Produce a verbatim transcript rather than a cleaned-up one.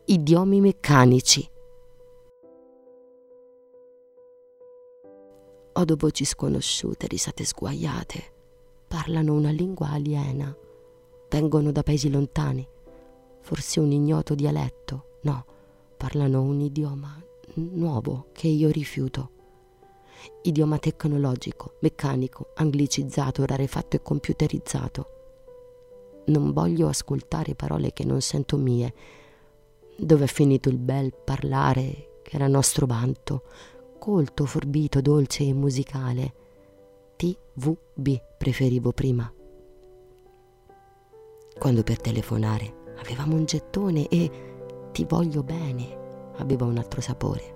idiomi meccanici. Odo voci sconosciute, risate sguaiate. Parlano una lingua aliena. Vengono da paesi lontani. Forse un ignoto dialetto. No, parlano un idioma nuovo che io rifiuto. Idioma tecnologico, meccanico, anglicizzato, rarefatto e computerizzato. Non voglio ascoltare parole che non sento mie. Dove è finito il bel parlare che era nostro vanto, colto, forbito, dolce e musicale? T V B preferivo prima. Quando per telefonare avevamo un gettone e ti voglio bene aveva un altro sapore.